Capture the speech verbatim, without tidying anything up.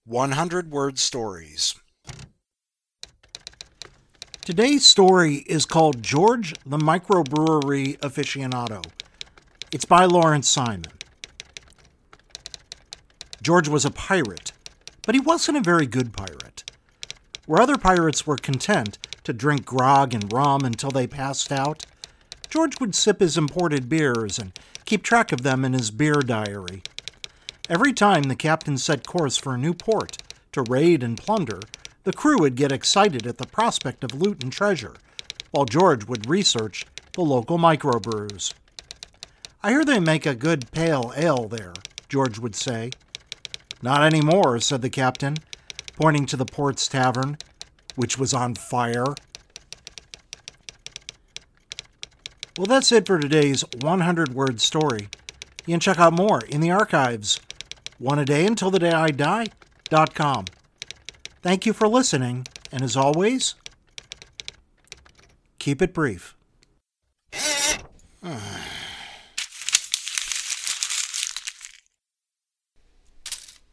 hundred Word Stories. Today's story is called George the Microbrewery Aficionado. It's by Lawrence Simon. George was a pirate, but he wasn't a very good pirate. Where other pirates were content to drink grog and rum until they passed out, George would sip his imported beers and keep track of them in his beer diary. Every time the captain set course for a new port to raid and plunder, the crew would get excited at the prospect of loot and treasure, while George would research the local microbrews. "I hear they make a good pale ale there," George would say. "Not anymore," said the captain, pointing to the port's tavern, which was on fire. Well, that's it for today's hundred Word Story. You can check out more in the archives. One a day until the day I die dot com. Thank you for listening, and as always, keep it brief.